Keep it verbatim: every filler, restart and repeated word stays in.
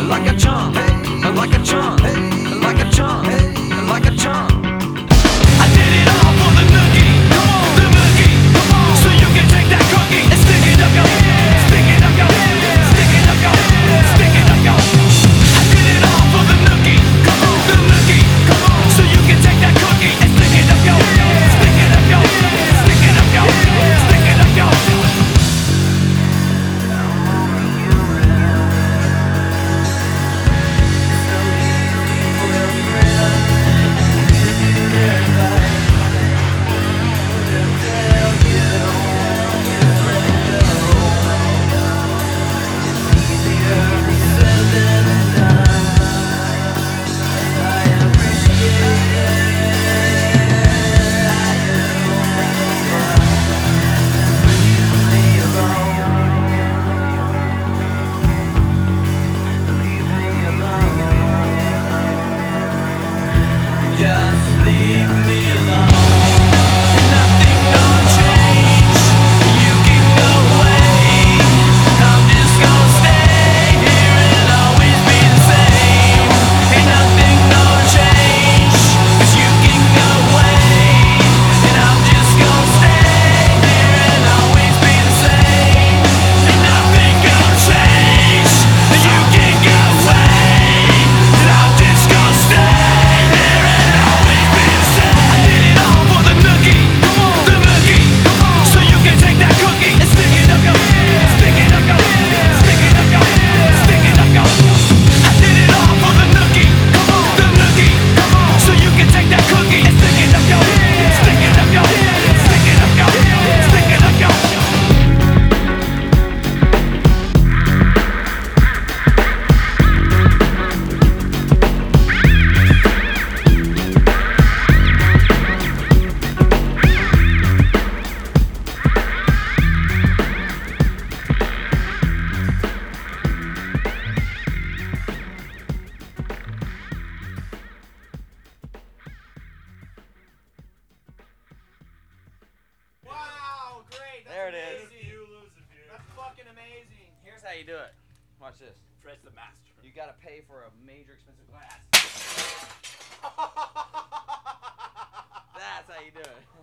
like a chump, like a chump, like a chump, like a chump. I did it all for the nookie, come on, the nookie, come on. So you can take that cookie and stick it up your, stick it up your, stick it up your, stick it up your. I did it all for the nookie, come on, the nookie, come on. So you can take that cookie and stick it up your, stick it up your, stick it up your, stick it up your. Just leave me alone. Nothing gonna change. You can go away. I'm just gonna stay here and always be the same. Ain't nothing gonna change. 'Cause you can go away. And I'm just gonna stay here and always be the same. Ain't nothing gonna change. You can go away. And I'm just gonna stay. Wow, great. That's There it is. amazing. You lose it, dude. That's fucking amazing. Here's how you do it. Watch this. Fred's the master. You gotta pay for a major expensive glass. That's how you do it.